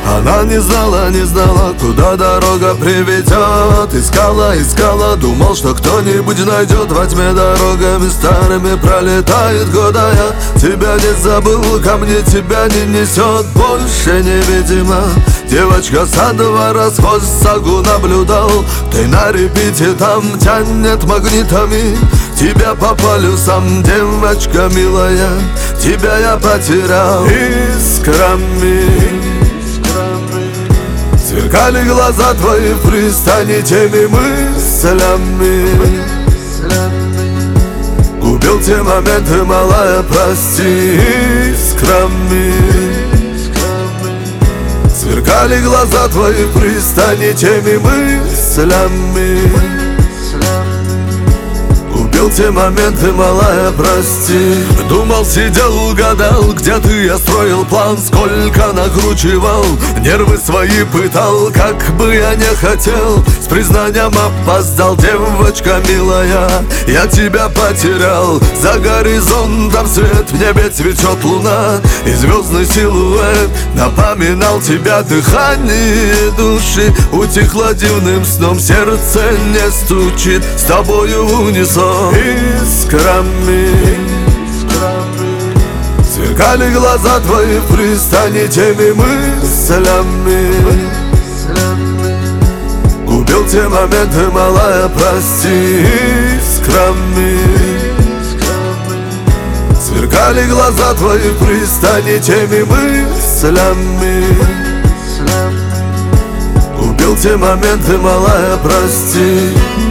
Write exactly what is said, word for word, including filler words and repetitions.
Она не знала, не знала, куда дорога приведет. Искала, искала, думал, что кто-нибудь найдет. Во тьме дорогами старыми пролетает года. Я тебя не забыл, ко мне тебя не несет больше невидимо. Девочка со двора сквозь сагу наблюдал. Ты на репите там тянет магнитами. Тебя по полюсам, девочка милая, тебя я потерял искрами. Сверкали глаза твои в пристани теми мыслями. Губил те моменты, малая, прости, искрами. Сверкали глаза твои в пристани теми мыслями. Убил те моменты, малая, прости. Думал, сидел, гадал, где ты, я строил план. Сколько накручивал, нервы свои пытал. Как бы я не хотел, с признанием опоздал. Девочка милая, я тебя потерял. За горизонтом свет, в небе цветет луна. И звездный силуэт напоминал тебя. Дыхание души утихло дивным сном. Сердце не стучит с тобою в унисон. Искрами сверкали глаза твои в пристани теми мыслями. Губил те моменты, малая, прости, искрами. Сверкали глаза твои в пристани теми мыслями. Убил те моменты, малая, прости.